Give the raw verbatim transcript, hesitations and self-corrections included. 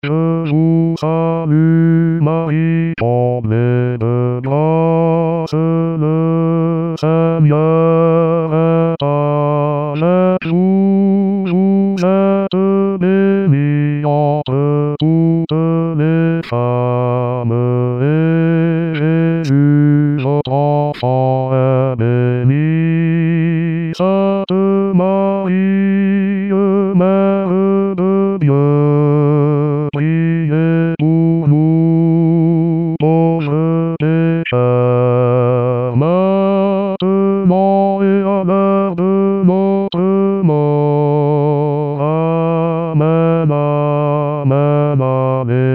Je vous salue Marie, comblée de grâce, le Seigneur est avec vous. Vous êtes bénie entre toutes les femmes, et Jésus, votre enfant, est béni. Sainte Marie, Mère de Dieu, priez pour nous pauvres pécheurs, maintenant et à l'heure de notre mort. Amen, amen, amen.